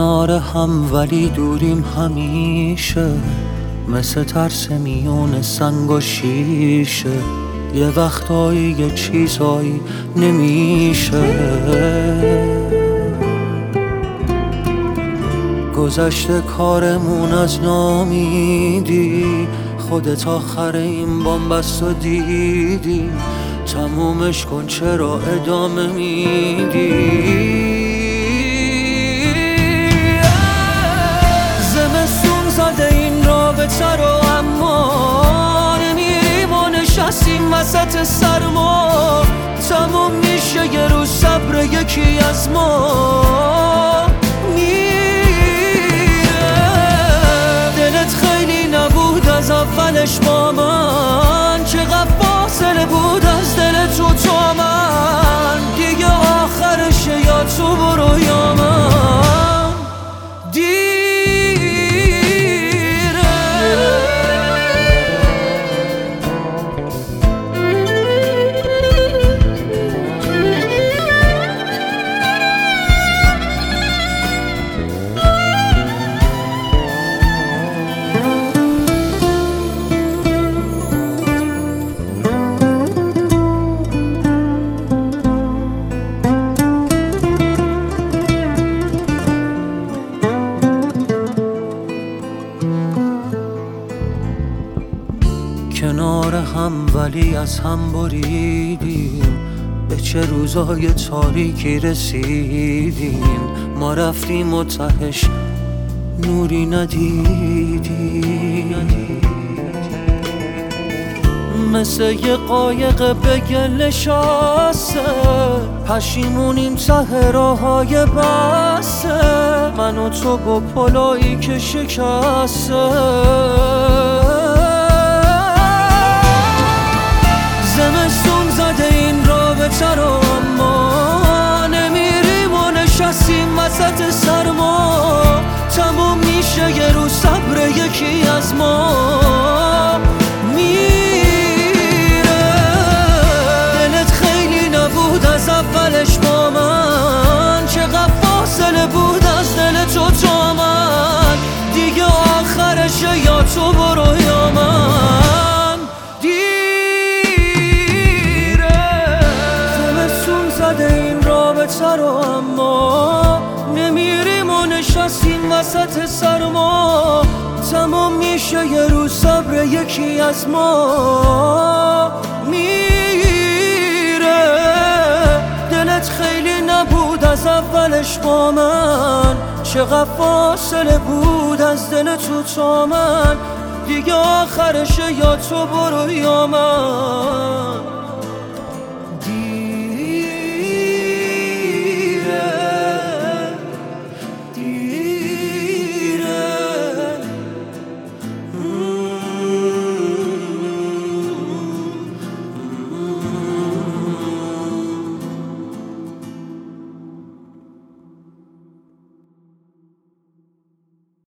کنار هم ولی دوریم همیشه، مثل ترس میون سنگ و شیشه. یه وقتایی یه چیزایی نمیشه. گذشته کارمون از نامیدی، خودت آخر این بامبست و دیدی. تمومش کن چرا ادامه میدی؟ زمستون زده این رابطه رو، اما نمیریم و نشستیم وسط سرما. تموم میشه یه روز صبر یکی از ما میره. دلت خیلی نبود از اولش با من، چقدر فاصله بود از دل تو تا من. دیگه آخرشه یا تو برو یا من. کنار هم ولی از هم بریدیم، به چه روزای تاریکی رسیدیم. ما رفتیم و تهش نوری ندیدیم. مثل یه قایق به گل نشسته، پشیمونیم ته راههای بسته. من و تو با پلایی که شکسته. زمستون زده این رابطه رو، اما نمیریم و نشستیم وسط سرما. تموم میشه یه روز صبر یکی از ما میره. دلت خیلی نبود از اولش با من، چقدر فاصله بود از دل تو تا من. دیگه آخرشه یا تو برو یا من. رو اما نمیریم و نشستیم وسط سرما. تمام میشه یه روز صبر یکی از ما میره. دلت خیلی نبود از اولش با من، چقدر فاصله بود از دل تو تا من. دیگه آخرشه یا تو برو یا من.